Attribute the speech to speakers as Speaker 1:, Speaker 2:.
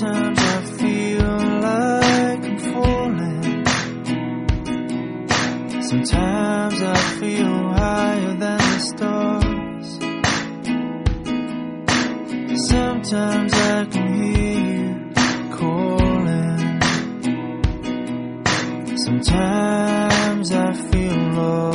Speaker 1: Sometimes I feel like I'm falling. Sometimes I feel higher than the stars. Sometimes I can hear you calling. Sometimes I feel lost.